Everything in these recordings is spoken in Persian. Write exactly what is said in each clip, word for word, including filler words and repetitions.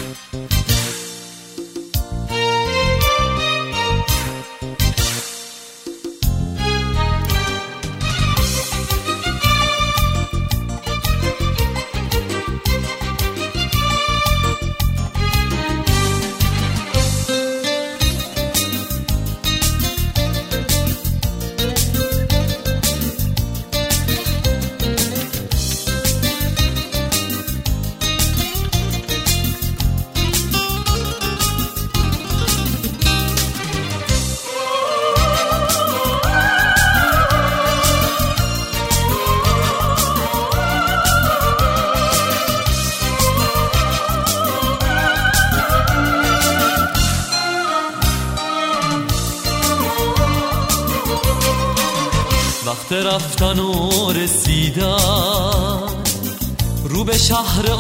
وقت رفتن و رسیدن رو به شهر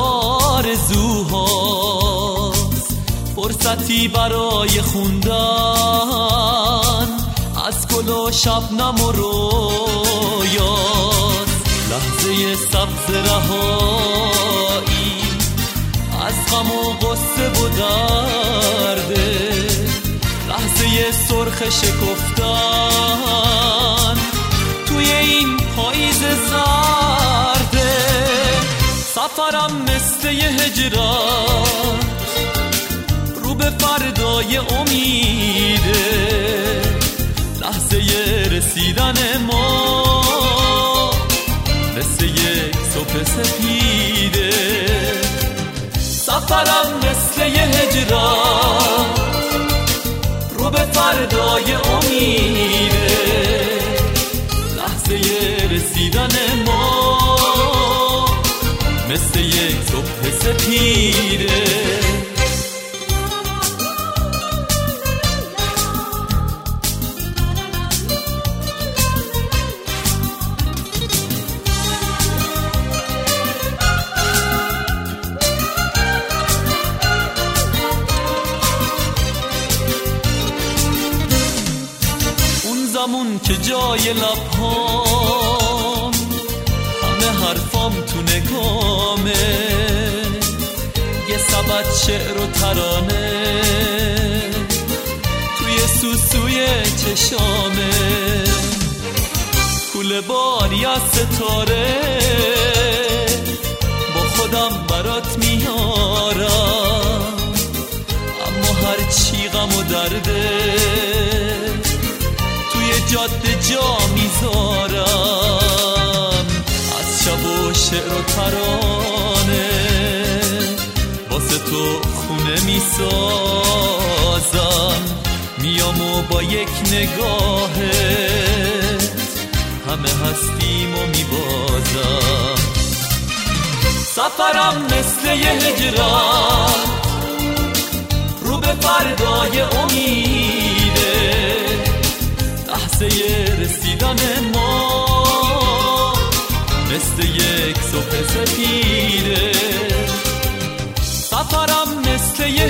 آرزوهاست، فرصتی برای خوندن از گل و شبنم و رویاست. لحظه سبز رهایی از غم و غصه و درده، لحظه سرخ شکفتن توی این پاییز زرده. سفرم مثل یه هجرت رو به فردای امیده، لحظه رسیدن ما مثل یک صبح سپیده. سفرم مثل یه هجرت رو به فردای امیده، لحظه رسیدن ما مثل یک صبح سپیده. زمون که جای لبهام همه حرفام تو نگامه، یه سبد شعر و ترانه توی سوسوی چشامه، کوله باری از ستاره با خودم برات میارم، اما هر چی غم و درده جاده جا میذارم. از شب و شعر و ترانه واسه تو خونه میسازم، میام و با یک نگاهت همه هستیم و میبازم. سفرم مثل یه هجرت رو به فردای امیده، لحظه رسیدن ما مثل یک صبح سپیده. سفرم مثل یه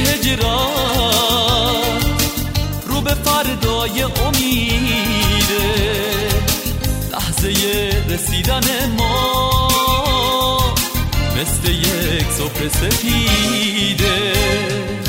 هجرت رو به فردای امیده، لحظه رسیدن ما مثل یک صبح سپیده.